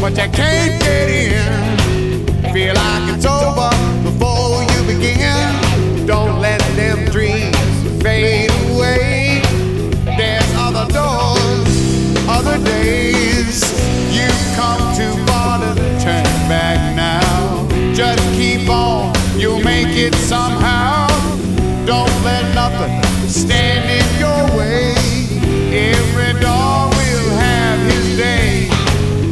but you can't get in. Feel like it's over before you begin. Don't let them dreams fade away. There's other doors, other days. You've come too far to turn back now. Just keep on, you'll make it somehow. Don't let nothing stand